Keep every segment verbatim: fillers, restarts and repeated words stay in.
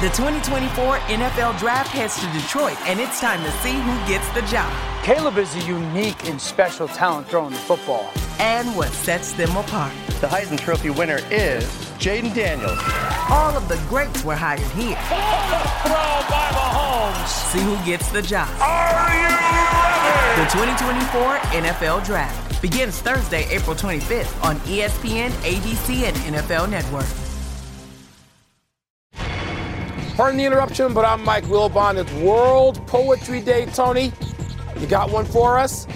The twenty twenty-four N F L Draft heads to Detroit, and it's time to see who gets the job. Caleb is a unique and special talent throwing the football. And what sets them apart. The Heisman Trophy winner is Jaden Daniels. All of the greats were hired here. Throw by Mahomes. See who gets the job. Are you ready? The twenty twenty-four N F L Draft begins Thursday, April twenty-fifth on E S P N, A B C, and N F L Network. Pardon the interruption, but I'm Mike Wilbon. It's World Poetry Day, Tony. You got one for us?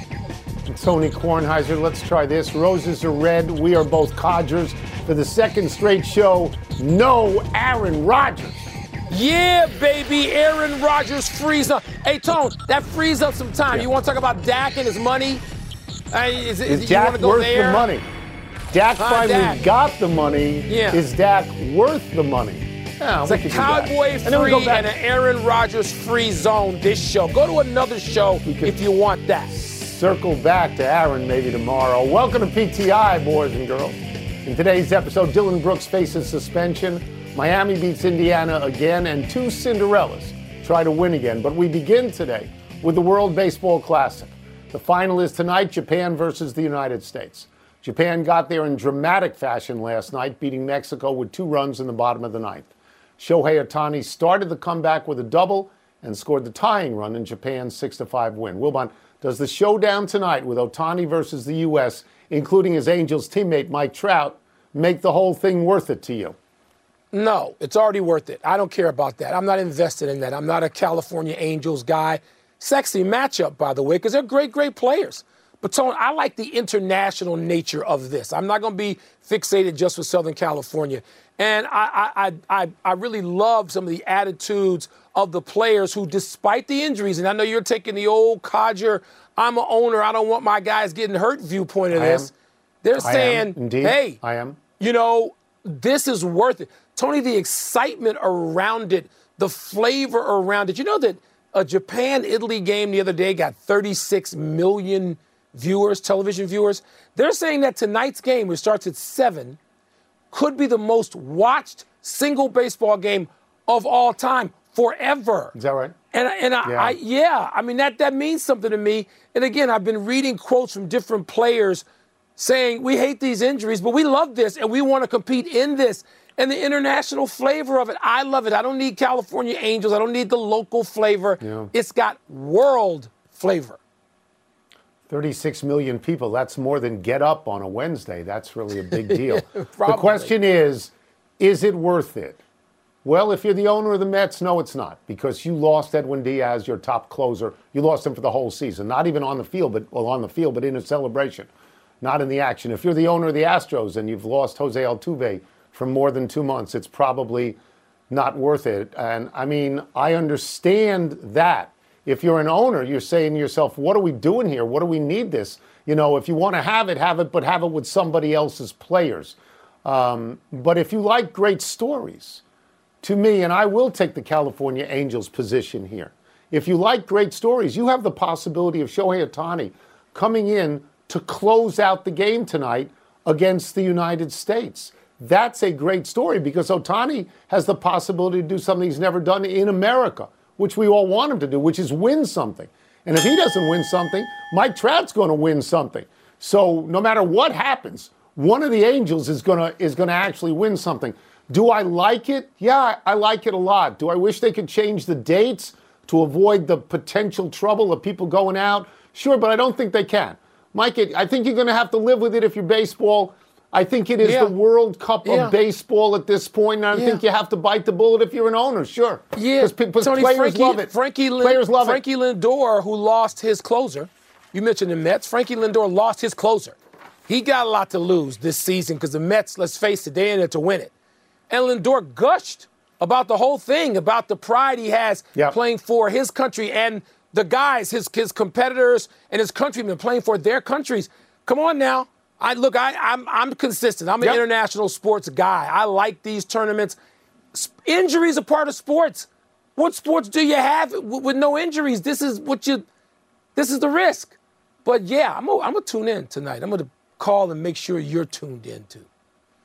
Tony Kornheiser, let's try this. Roses are red. We are both codgers. For the second straight show, no Aaron Rodgers. Yeah, baby. Aaron Rodgers frees up. Hey, Tone, that frees up some time. Yeah. You want to talk about Dak and his money? Uh, is, is, is Dak worth there? the money? Dak uh, finally Dak. got the money. Yeah. Is Dak worth the money? Yeah, it's a Cowboy free and, and an Aaron Rodgers free zone this show. Go to another show if you want that. Circle back to Aaron maybe tomorrow. Welcome to P T I, boys and girls. In today's episode, Dylan Brooks faces suspension. Miami beats Indiana again, and two Cinderellas try to win again. But we begin today with the World Baseball Classic. The final is tonight, Japan versus the United States. Japan got there in dramatic fashion last night, beating Mexico with two runs in the bottom of the ninth. Shohei Ohtani started the comeback with a double and scored the tying run in Japan's six to five win. Wilbon, does the showdown tonight with Ohtani versus the U S, including his Angels teammate Mike Trout, make the whole thing worth it to you? No, it's already worth it. I don't care about that. I'm not invested in that. I'm not a California Angels guy. Sexy matchup, by the way, because they're great, great players. But, Tone, I like the international nature of this. I'm not going to be fixated just with Southern California. And I, I, I, I really love some of the attitudes of the players who, despite the injuries, and I know you're taking the old codger, I'm an owner, I don't want my guys getting hurt viewpoint of this. I They're I saying, am. Indeed. hey, I am. you know, this is worth it. Tony, the excitement around it, the flavor around it. You know that a Japan-Italy game the other day got thirty-six million viewers, television viewers. They're saying that tonight's game, which starts at seven, could be the most watched single baseball game of all time forever. Is that right? And and I, yeah. I yeah, I mean that that means something to me. And again, I've been reading quotes from different players saying we hate these injuries, but we love this and we want to compete in this. And the international flavor of it, I love it. I don't need California Angels. I don't need the local flavor. Yeah. It's got world flavor. thirty-six million people, that's more than Get Up on a Wednesday. That's really a big deal. The Probably. question is, is it worth it? Well, if you're the owner of the Mets, no, it's not, because you lost Edwin Diaz, your top closer. You lost him for the whole season, not even on the field, but well, on the field, but in a celebration, not in the action. If you're the owner of the Astros and you've lost Jose Altuve for more than two months, it's probably not worth it. And I mean, I understand that. If you're an owner, you're saying to yourself, what are we doing here? What do we need this? You know, if you want to have it, have it, but have it with somebody else's players. Um, but if you like great stories, to me, and I will take the California Angels position here, if you like great stories, you have the possibility of Shohei Ohtani coming in to close out the game tonight against the United States. That's a great story because Ohtani has the possibility to do something he's never done in America, which we all want him to do, which is win something. And if he doesn't win something, Mike Trout's going to win something. So no matter what happens, one of the Angels is going to is going to actually win something. Do I like it? Yeah, I like it a lot. Do I wish they could change the dates to avoid the potential trouble of people going out? Sure, but I don't think they can. Mike, I think you're going to have to live with it if you're baseball. I think it is yeah. the World Cup yeah. of baseball at this point, and I yeah. think you have to bite the bullet if you're an owner, sure. Yeah, because Tony, players Frankie, love it. Frankie, Lin- players love Frankie it. Lindor, who lost his closer, you mentioned the Mets, Frankie Lindor lost his closer. He got a lot to lose this season because the Mets, let's face it, they're in it to win it. And Lindor gushed about the whole thing, about the pride he has yep. playing for his country and the guys, his, his competitors and his countrymen playing for their countries. Come on now. I look, I, I'm I'm consistent. I'm an yep. international sports guy. I like these tournaments. Injuries are part of sports. What sports do you have with, with no injuries? This is what you. This is the risk. But yeah, I'm gonna, I'm gonna tune in tonight. I'm gonna call and make sure you're tuned in too.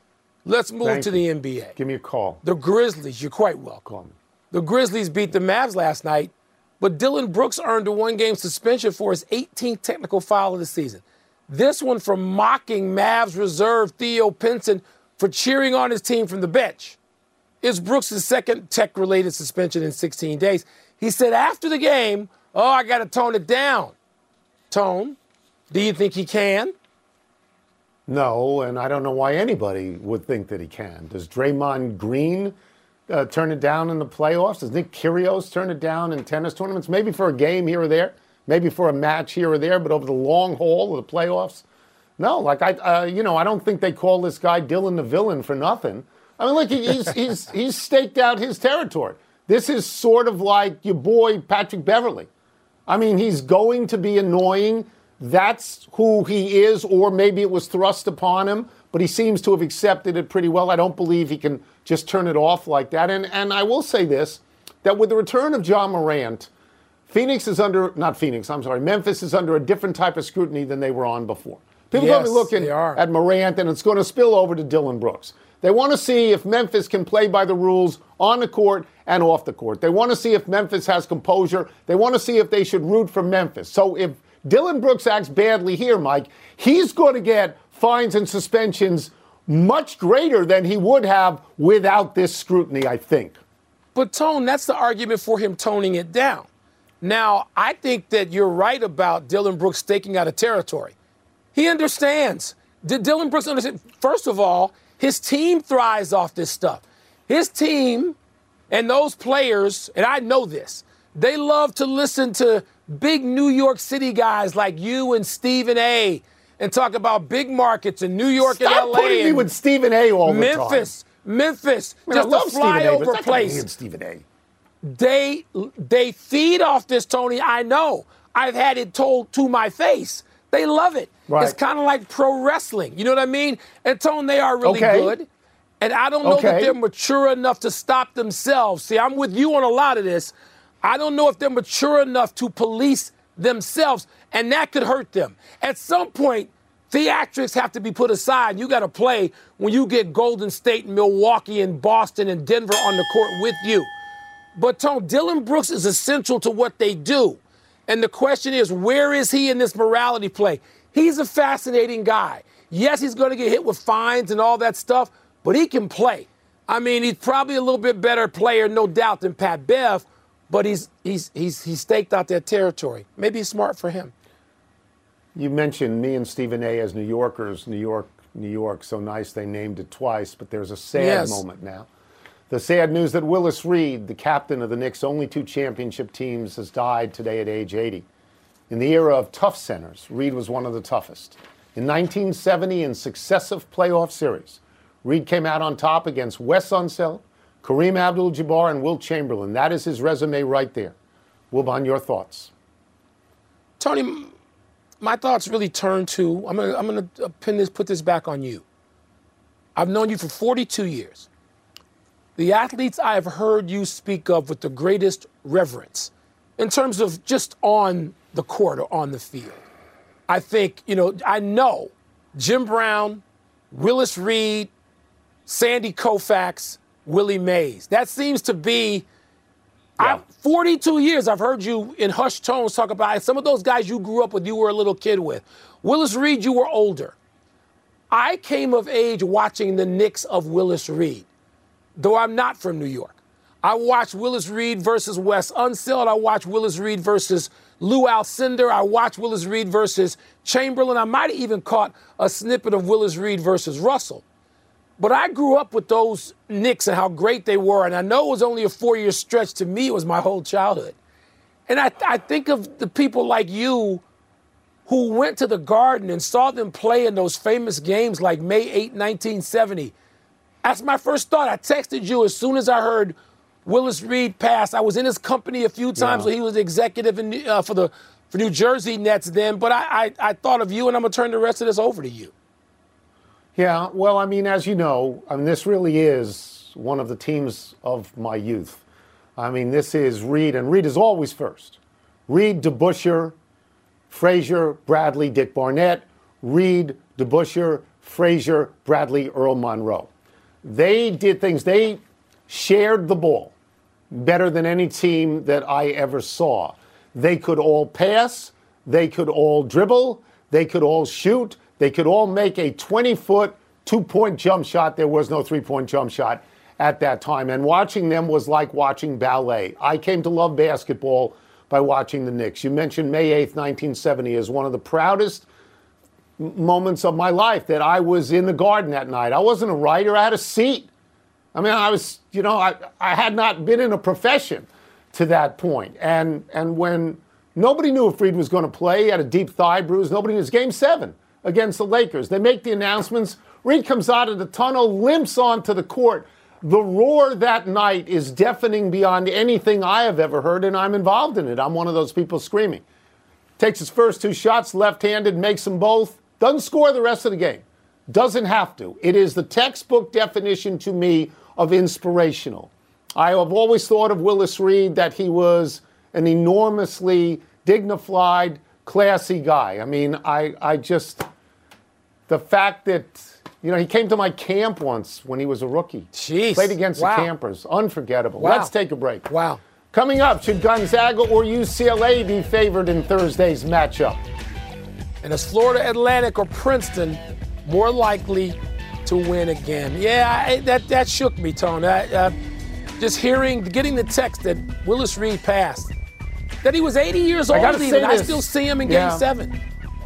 Let's move Thank to you. the N B A. Give me a call. The Grizzlies, you're quite welcome. Call me. The Grizzlies beat the Mavs last night, but Dylan Brooks earned a one-game suspension for his eighteenth technical foul of the season. This one for mocking Mavs reserve Theo Pinson for cheering on his team from the bench. It's Brooks' second tech-related suspension in sixteen days. He said after the game, oh, I got to tone it down. Tone, do you think he can? No, and I don't know why anybody would think that he can. Does Draymond Green uh, turn it down in the playoffs? Does Nick Kyrgios turn it down in tennis tournaments? Maybe for a game here or there, maybe for a match here or there, but over the long haul of the playoffs? No, like I, uh, you know, I don't think they call this guy Dylan the villain for nothing. I mean, look, he's he's he's staked out his territory. This is sort of like your boy Patrick Beverley. I mean, he's going to be annoying. That's who he is, or maybe it was thrust upon him, but he seems to have accepted it pretty well. I don't believe he can just turn it off like that. And and I will say this, that with the return of Ja Morant, Phoenix is under, not Phoenix, I'm sorry, Memphis is under a different type of scrutiny than they were on before. People are Yes, going to be looking they are. at Morant, and it's going to spill over to Dylan Brooks. They want to see if Memphis can play by the rules on the court and off the court. They want to see if Memphis has composure. They want to see if they should root for Memphis. So if Dylan Brooks acts badly here, Mike, he's going to get fines and suspensions much greater than he would have without this scrutiny, I think. But, Tone, that's the argument for him toning it down. Now, I think that you're right about Dylan Brooks staking out a territory. He understands. Did Dylan Brooks understand? First of all, his team thrives off this stuff. His team and those players, and I know this, they love to listen to big New York City guys like you and Stephen A. and talk about big markets in New York Stop and L A. putting me and with Stephen A. all the time. Memphis, Memphis, I mean, I just love a Stephen A., but flyover it's not place. me and Stephen A. They they feed off this, Tony. I know. I've had it told to my face. They love it. Right. It's kind of like pro wrestling. You know what I mean? And Tone, they are really Okay. good. And I don't know that Okay. they're mature enough to stop themselves. See, I'm with you on a lot of this. I don't know if they're mature enough to police themselves, and that could hurt them. At some point, theatrics have to be put aside. You got to play when you get Golden State, and Milwaukee, and Boston, and Denver on the court with you. But, Tone, Dylan Brooks is essential to what they do. And the question is, where is he in this morality play? He's a fascinating guy. Yes, he's going to get hit with fines and all that stuff, but he can play. I mean, he's probably a little bit better player, no doubt, than Pat Bev, but he's he's he's he's staked out that territory. Maybe it's smart for him. You mentioned me and Stephen A. as New Yorkers. New York, New York, so nice they named it twice, but there's a sad Yes. moment now. The sad news that Willis Reed, the captain of the Knicks' only two championship teams, has died today at age eighty. In the era of tough centers, Reed was one of the toughest. In nineteen seventy, in successive playoff series, Reed came out on top against Wes Unseld, Kareem Abdul-Jabbar, and Wilt Chamberlain. That is his resume right there. Wilbon, your thoughts? Tony, my thoughts really turn to, I'm going to I'm going to pin this, put this back on you. I've known you for forty-two years. The athletes I have heard you speak of with the greatest reverence in terms of just on the court or on the field. I think, you know, I know Jim Brown, Willis Reed, Sandy Koufax, Willie Mays. That seems to be, Yeah. I've, forty-two years I've heard you in hushed tones talk about some of those guys you grew up with, you were a little kid with. Willis Reed, you were older. I came of age watching the Knicks of Willis Reed, though I'm not from New York. I watched Willis Reed versus Wes Unseld. I watched Willis Reed versus Lou Alcindor. I watched Willis Reed versus Chamberlain. I might have even caught a snippet of Willis Reed versus Russell. But I grew up with those Knicks and how great they were, and I know it was only a four-year stretch. To me, it was my whole childhood. And I, I think of the people like you who went to the Garden and saw them play in those famous games like May eighth, nineteen seventy. That's my first thought. I texted you as soon as I heard Willis Reed pass. I was in his company a few times Yeah. when he was executive in, uh, for the for New Jersey Nets then, but I, I, I thought of you, and I'm going to turn the rest of this over to you. Yeah, well, I mean, as you know, I mean, this really is one of the teams of my youth. I mean, this is Reed, and Reed is always first. Reed, DeBusschere, Frazier, Bradley, Dick Barnett, Reed, DeBusschere, Frazier, Bradley, Earl Monroe. They did things. They shared the ball better than any team that I ever saw. They could all pass. They could all dribble. They could all shoot. They could all make a twenty-foot, two-point jump shot. There was no three-point jump shot at that time. And watching them was like watching ballet. I came to love basketball by watching the Knicks. You mentioned May eighth, nineteen seventy as one of the proudest moments of my life, that I was in the Garden that night. I wasn't a writer. I had a seat. I mean, I was, you know, I, I had not been in a profession to that point. And and when nobody knew if Reed was going to play, he had a deep thigh bruise. Nobody knew. It was game seven against the Lakers. They make the announcements. Reed comes out of the tunnel, limps onto the court. The roar that night is deafening beyond anything I have ever heard, and I'm involved in it. I'm one of those people screaming. Takes his first two shots, left-handed, makes them both. Doesn't score the rest of the game. Doesn't have to. It is the textbook definition to me of inspirational. I have always thought of Willis Reed that he was an enormously dignified, classy guy. I mean, I, I just, the fact that, you know, he came to my camp once when he was a rookie. Jeez. Played against Wow. the Campers. Unforgettable. Wow. Let's take a break. Wow. Coming up, should Gonzaga or U C L A be favored in Thursday's matchup? And is Florida Atlantic or Princeton more likely to win again? Yeah, I, that that shook me, Tone. I, uh, just hearing, getting the text that Willis Reed passed, that he was eighty years old, I gotta even. say I this. still see him in Yeah. Game Seven.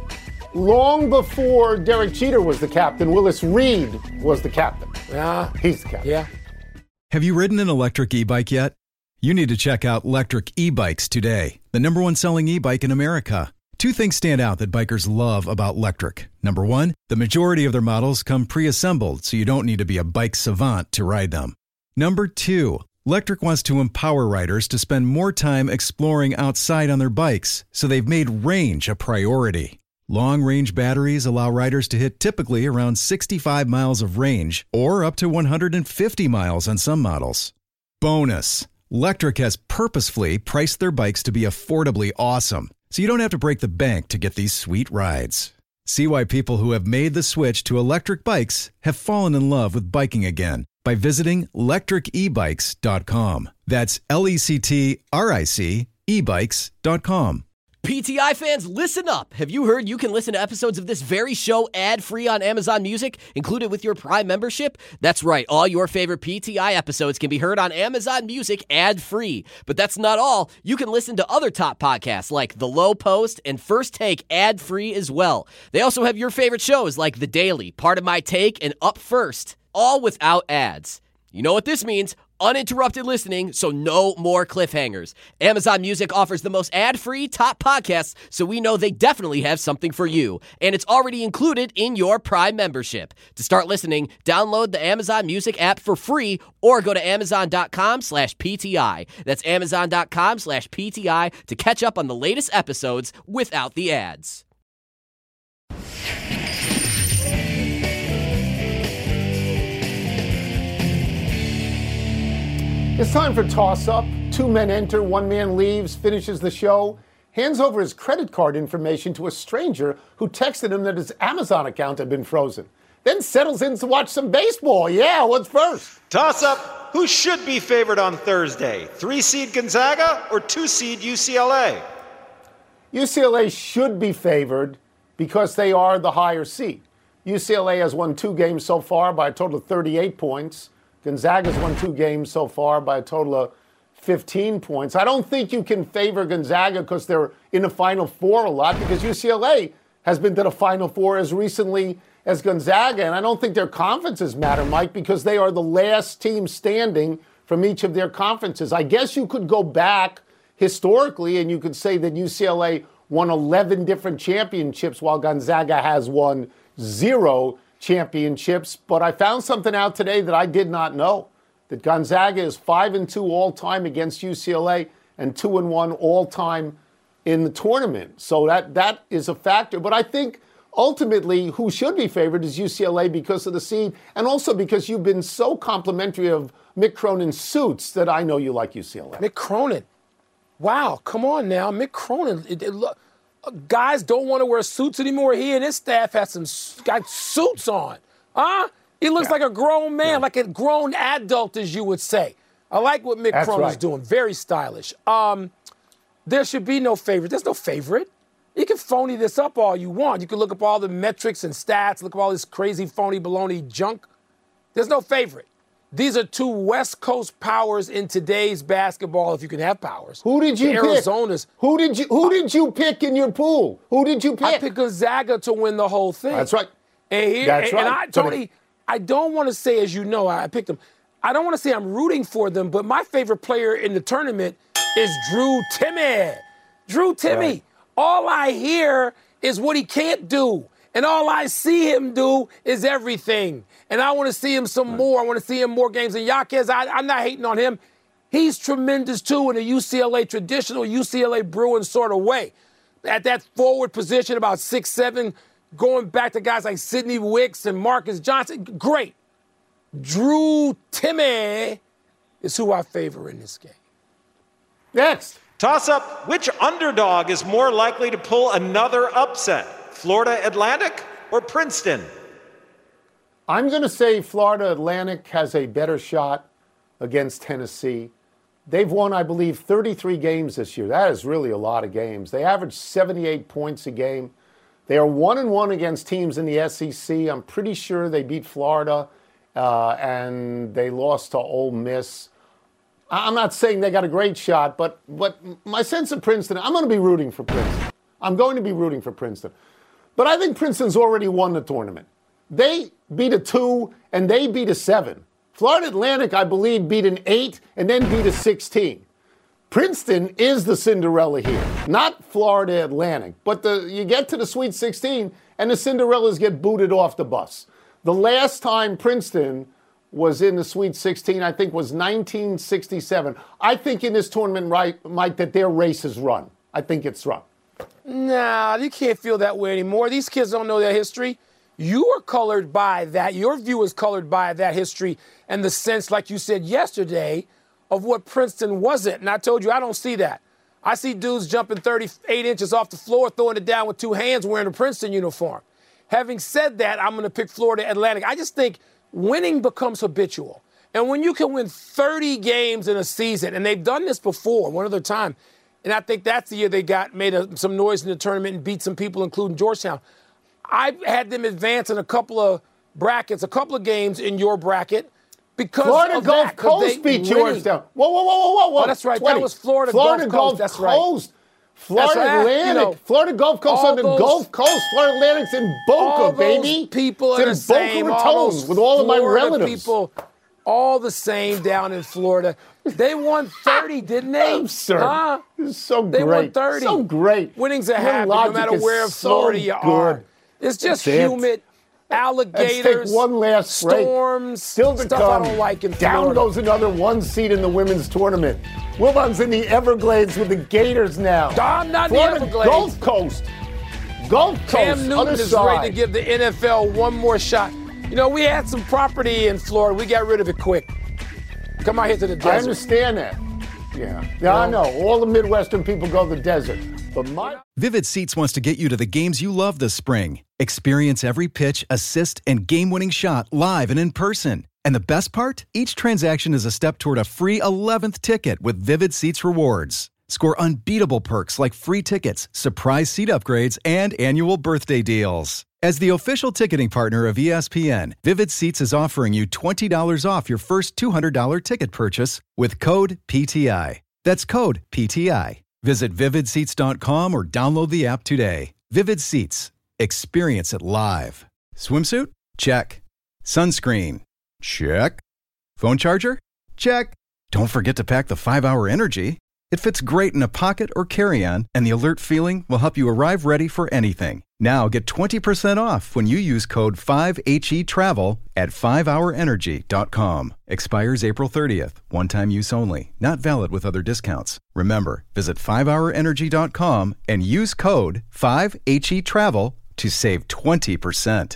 Long before Derek Jeter was the captain, Willis Reed was the captain. Yeah, He's the captain. yeah. Have you ridden an electric e-bike yet? You need to check out Electric E-Bikes today, the number one selling e-bike in America. Two things stand out that bikers love about Electric. Number one, the majority of their models come pre-assembled, so you don't need to be a bike savant to ride them. Number two, Electric wants to empower riders to spend more time exploring outside on their bikes, so they've made range a priority. Long-range batteries allow riders to hit typically around sixty-five miles of range, or up to one hundred fifty miles on some models. Bonus, Electric has purposefully priced their bikes to be affordably awesome, so you don't have to break the bank to get these sweet rides. See why people who have made the switch to electric bikes have fallen in love with biking again by visiting electric e bikes dot com. That's L E C T R I C e bikes dot com. P T I fans, listen up. Have you heard you can listen to episodes of this very show ad-free on Amazon Music, included with your Prime membership? That's right. All your favorite P T I episodes can be heard on Amazon Music ad-free. But that's not all. You can listen to other top podcasts like The Low Post and First Take ad-free as well. They also have your favorite shows like The Daily, Part of My Take, and Up First, all without ads. You know what this means? Uninterrupted listening, so no more cliffhangers. Amazon Music offers the most ad-free top podcasts, so we know they definitely have something for you. And it's already included in your Prime membership. To start listening, download the Amazon Music app for free or go to amazon.com slash PTI. That's amazon.com slash PTI to catch up on the latest episodes without the ads. It's time for toss-up. Two men enter, one man leaves, finishes the show, hands over his credit card information to a stranger who texted him that his Amazon account had been frozen. Then settles in to watch some baseball. Yeah, what's first? Toss up. Who should be favored on Thursday? Three-seed Gonzaga or two-seed U C L A? U C L A should be favored because they are the higher seed. U C L A has won two games so far by a total of thirty-eight points. Gonzaga's won two games so far by a total of fifteen points. I don't think you can favor Gonzaga because they're in the Final Four a lot, because U C L A has been to the Final Four as recently as Gonzaga, and I don't think their conferences matter, Mike, because they are the last team standing from each of their conferences. I guess you could go back historically and you could say that U C L A won eleven different championships while Gonzaga has won zero championships. But I found something out today that I did not know, that Gonzaga is five and two all time against U C L A and two and one all time in the tournament. So that that is a factor. But I think ultimately who should be favored is U C L A because of the seed, and also because you've been so complimentary of Mick Cronin's suits that I know you like U C L A. Mick Cronin. Wow, come on now. Mick Cronin. It, it, look, guys don't want to wear suits anymore. He and his staff has some got suits on. Huh? He looks Yeah. like a grown man, Yeah. like a grown adult, as you would say. I like what Mick That's Cronin's right. doing. Very stylish. Um, there should be no favorite. There's no favorite. You can phony this up all you want. You can look up all the metrics and stats, look up all this crazy phony baloney junk. There's no favorite. These are two West Coast powers in today's basketball, if you can have powers. Who did you the pick? Arizona's. Who did you Who did you pick in your pool? Who did you pick? I picked Gonzaga to win the whole thing. That's right. And here, That's and, and right. I, Tony, I don't want to say, as you know, I picked them. I don't want to say I'm rooting for them, but my favorite player in the tournament is Drew Timme. Drew Timme. Right. All I hear is what he can't do. And all I see him do is everything. And I want to see him some more. I want to see him more games. And Jaquez, I, I'm not hating on him. He's tremendous, too, in a U C L A traditional U C L A Bruins sort of way. At that forward position, about six seven, going back to guys like Sidney Wicks and Marcus Johnson. Great. Drew Timme is who I favor in this game. Next. Toss up, which underdog is more likely to pull another upset? Florida Atlantic or Princeton? I'm going to say Florida Atlantic has a better shot against Tennessee. They've won, I believe, thirty-three games this year. That is really a lot of games. They average seventy-eight points a game. They are one and one against teams in the S E C. I'm pretty sure they beat Florida uh, and they lost to Ole Miss. I'm not saying they got a great shot, but but my sense of Princeton, I'm going to be rooting for Princeton. I'm going to be rooting for Princeton. But I think Princeton's already won the tournament. They beat a two and they beat a seven. Florida Atlantic, I believe, beat an eight and then beat a sixteen. Princeton is the Cinderella here, not Florida Atlantic. But the, you get to the Sweet sixteen and the Cinderellas get booted off the bus. The last time Princeton was in the Sweet sixteen, I think, was nineteen sixty-seven. I think in this tournament, right, Mike, that their race is run. I think it's run. Nah, you can't feel that way anymore. These kids don't know their history. You are colored by that. Your view is colored by that history and the sense, like you said yesterday, of what Princeton wasn't. And I told you, I don't see that. I see dudes jumping thirty-eight inches off the floor, throwing it down with two hands, wearing a Princeton uniform. Having said that, I'm going to pick Florida Atlantic. I just think winning becomes habitual. And when you can win thirty games in a season, and they've done this before, one other time, and I think that's the year they got made a, some noise in the tournament and beat some people, including Georgetown. I've had them advance in a couple of brackets, a couple of games in your bracket because Florida of Gulf that, 'cause Coast they beat winning. Georgetown. Whoa, whoa, whoa, whoa, whoa. Oh, that's right. twenty. That was Florida, Florida Gulf Coast. Gulf That's right. Coast. Florida That's right. Atlantic. You know, Florida Gulf Coast all on the those- Gulf Coast. Florida Atlantic's in Boca, all those baby. people it's are in the same. Boca All Raton those with all of my Florida relatives. People, all the same down in Florida. They won thirty, didn't they? Absurd. Huh? This is so They great. won thirty. So great. Winnings are Your happy no logic matter is where in so Florida you are. good. It's just That's it. humid, alligators, Let's take one last break. storms, Still to stuff come. I don't like in Down Florida. goes another one seed in the women's tournament. Wilbon's in the Everglades with the Gators now. I'm not in the Florida Everglades. Gulf Coast. Gulf Coast, Cam other Newton is side. ready to give the N F L one more shot. You know, we had some property in Florida. We got rid of it quick. Come out here to the desert. I understand that. Yeah. Yeah, I know. All the Midwestern people go to the desert. But my Vivid Seats wants to get you to the games you love this spring. Experience every pitch, assist, and game-winning shot live and in person. And the best part? Each transaction is a step toward a free eleventh ticket with Vivid Seats rewards. Score unbeatable perks like free tickets, surprise seat upgrades, and annual birthday deals. As the official ticketing partner of E S P N, Vivid Seats is offering you twenty dollars off your first two hundred dollars ticket purchase with code P T I. That's code P T I. Visit vivid seats dot com or download the app today. Vivid Seats. Experience it live. Swimsuit? Check. Sunscreen? Check. Phone charger? Check. Don't forget to pack the five hour Energy. It fits great in a pocket or carry-on, and the alert feeling will help you arrive ready for anything. Now get twenty percent off when you use code five H E travel at five hour energy dot com. Expires April thirtieth. One-time use only. Not valid with other discounts. Remember, visit five hour energy dot com and use code five H E travel to save twenty percent.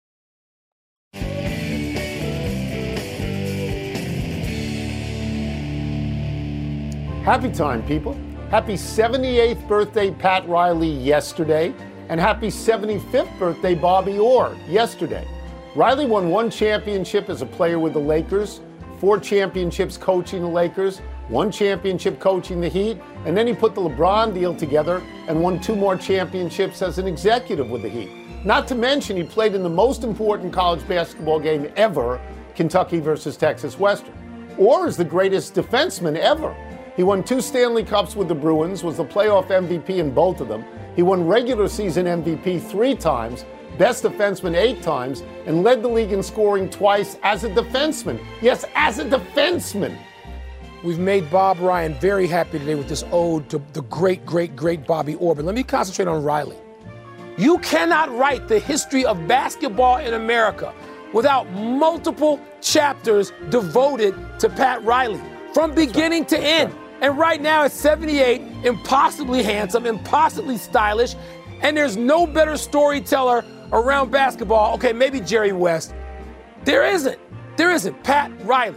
Happy time, people. Happy seventy-eighth birthday, Pat Riley, yesterday. And happy seventy-fifth birthday, Bobby Orr, yesterday. Riley won one championship as a player with the Lakers, four championships coaching the Lakers, one championship coaching the Heat, and then he put the LeBron deal together and won two more championships as an executive with the Heat. Not to mention he played in the most important college basketball game ever, Kentucky versus Texas Western, or is the greatest defenseman ever. He won two Stanley Cups with the Bruins, was the playoff M V P in both of them. He won regular season M V P three times, best defenseman eight times, and led the league in scoring twice as a defenseman. Yes, as a defenseman. We've made Bob Ryan very happy today with this ode to the great, great, great Bobby Orr. Let me concentrate on Riley. You cannot write the history of basketball in America without multiple chapters devoted to Pat Riley, from beginning to end. And right now at seventy-eight, impossibly handsome, impossibly stylish, and there's no better storyteller around basketball. Okay, maybe Jerry West. There isn't. There isn't. Pat Riley.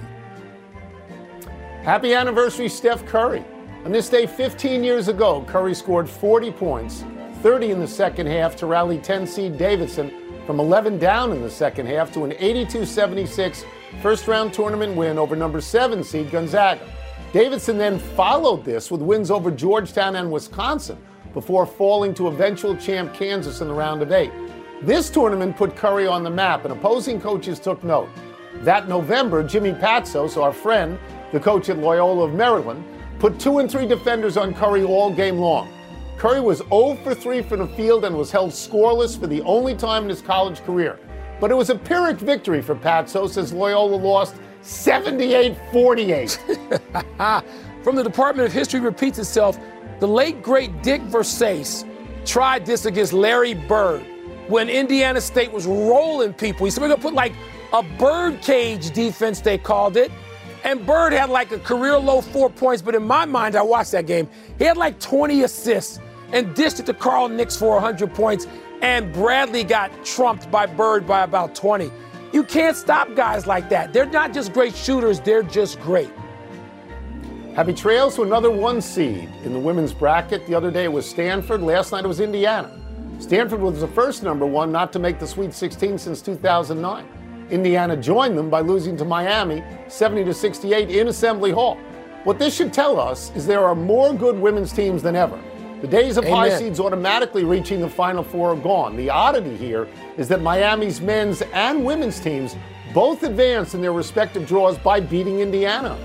Happy anniversary, Steph Curry. On this day fifteen years ago, Curry scored forty points, thirty in the second half to rally ten-seed Davidson from eleven down in the second half to an eighty-two seventy-six first-round tournament win over number seven seed Gonzaga. Davidson then followed this with wins over Georgetown and Wisconsin before falling to eventual champ Kansas in the round of eight. This tournament put Curry on the map, and opposing coaches took note. That November, Jimmy Patsos, our friend, the coach at Loyola of Maryland, put two and three defenders on Curry all game long. Curry was zero for three from the field and was held scoreless for the only time in his college career. But it was a Pyrrhic victory for Patsos as Loyola lost seventy-eight forty-eight. From the Department of History repeats itself, the late, great Dick Versace tried this against Larry Bird when Indiana State was rolling people. He said, we're going to put like a bird cage defense, they called it. And Bird had like a career low four points, but in my mind, I watched that game. He had like twenty assists and dished it to Carl Nicks for one hundred points, and Bradley got trumped by Bird by about twenty. You can't stop guys like that. They're not just great shooters, they're just great. Happy trails to another one seed in the women's bracket. The other day it was Stanford. Last night it was Indiana. Stanford was the first number one not to make the Sweet sixteen since two thousand nine. Indiana joined them by losing to Miami seventy to sixty-eight in Assembly Hall. What this should tell us is there are more good women's teams than ever. The days of Amen. High seeds automatically reaching the Final Four are gone. The oddity here is that Miami's men's and women's teams both advanced in their respective draws by beating Indiana.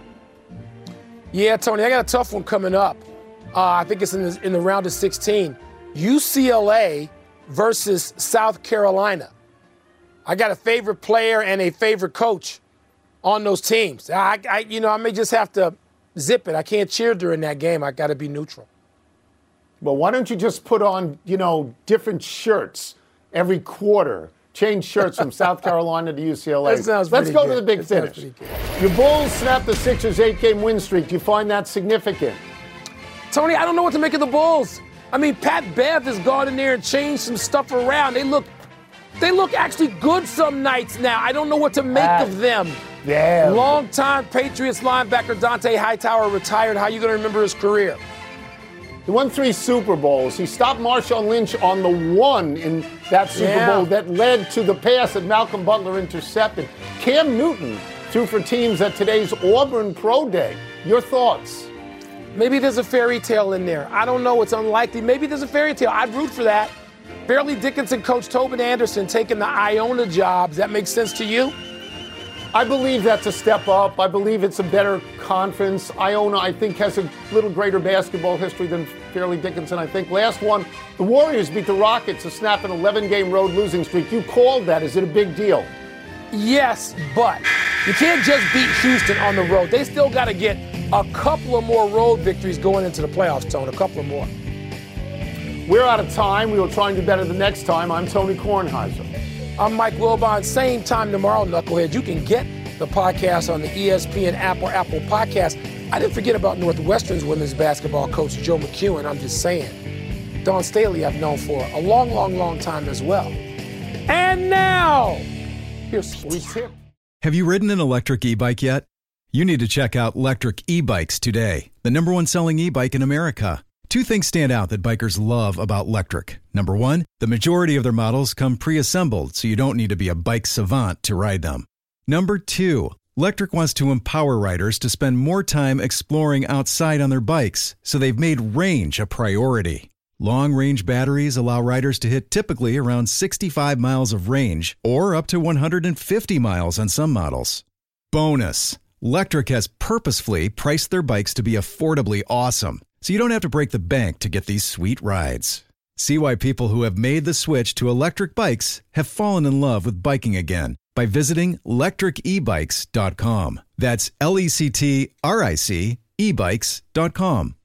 Yeah, Tony, I got a tough one coming up. Uh, I think it's in the, in the round of sixteen. U C L A versus South Carolina. I got a favorite player and a favorite coach on those teams. I, I, you know, I may just have to zip it. I can't cheer during that game. I got to be neutral. Well, why don't you just put on, you know, different shirts every quarter? Change shirts from South Carolina to U C L A. That sounds Let's go good. to the big that finish. Your Bulls snapped the Sixers' eight-game win streak. Do you find that significant? Tony, I don't know what to make of the Bulls. I mean, Pat Bev has gone in there and changed some stuff around. They look, they look actually good some nights now. I don't know what to make uh, of them. Yeah. Long-time Patriots linebacker Dante Hightower retired. How are you going to remember his career? He won three Super Bowls. He stopped Marshawn Lynch on the one in that Super yeah. Bowl that led to the pass that Malcolm Butler intercepted. Cam Newton threw for teams at today's Auburn Pro Day. Your thoughts? Maybe there's a fairy tale in there. I don't know. It's unlikely. Maybe there's a fairy tale. I'd root for that. Fairleigh Dickinson coach Tobin Anderson taking the Iona job. Does that make sense to you? I believe that's a step up. I believe it's a better conference. Iona, I think, has a little greater basketball history than Fairleigh Dickinson, I think. Last one, the Warriors beat the Rockets to snap an eleven-game road losing streak. You called that. Is it a big deal? Yes, but you can't just beat Houston on the road. They still got to get a couple of more road victories going into the playoffs, Tone. A couple of more. We're out of time. We will try and do better the next time. I'm Tony Kornheiser. I'm Mike Wilbon. Same time tomorrow, Knuckleheads. You can get the podcast on the E S P N app or Apple Podcast. I didn't forget about Northwestern's women's basketball coach, Joe McEwen. I'm just saying. Dawn Staley I've known for a long, long, long time as well. And now, here's Sweet Tip. Have you ridden an electric e-bike yet? You need to check out Electric E-Bikes today, the number one selling e-bike in America. Two things stand out that bikers love about Lectric. Number one, the majority of their models come pre-assembled, so you don't need to be a bike savant to ride them. Number two, Lectric wants to empower riders to spend more time exploring outside on their bikes, so they've made range a priority. Long-range batteries allow riders to hit typically around sixty-five miles of range, or up to one hundred fifty miles on some models. Bonus, Lectric has purposefully priced their bikes to be affordably awesome, so you don't have to break the bank to get these sweet rides. See why people who have made the switch to electric bikes have fallen in love with biking again by visiting lectric e bikes dot com. That's L E C T R I C e bikes dot com.